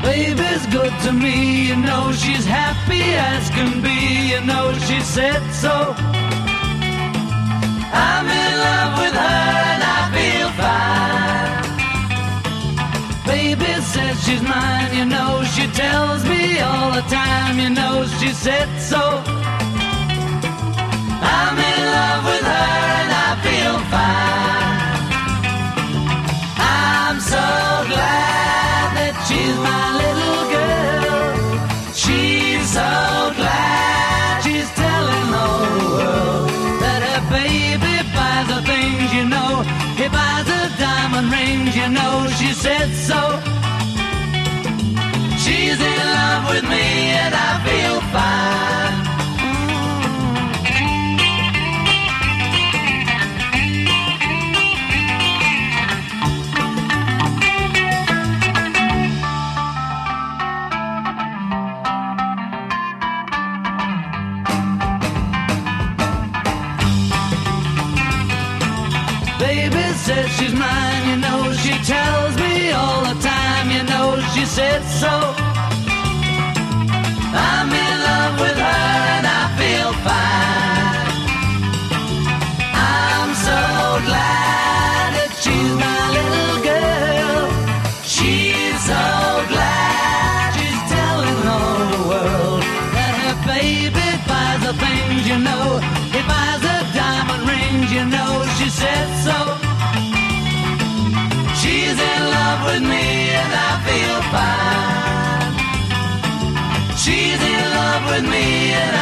Baby's good to me, you know she's happy as can be, you know she said so. I'm in love with her and I feel fine. Baby says she's mine, you know she tells me all the time, you know she said so. I'm in love with her and I feel fine. I'm so glad that she's my little girl. She's so glad she's telling the whole world that her baby buys her things, you know. He buys her diamond rings, you know she said so. She's in love with me and I feel fine. Baby says she's mine, you know she tells me all the time, you know she said so. I'm in love with her and I feel fine. I'm so glad that she's my little girl. She's so glad she's telling all the world that her baby buys her things, you know. He buys her diamond rings, you know she said so. She's in love with me and I feel fine. She's in love with me and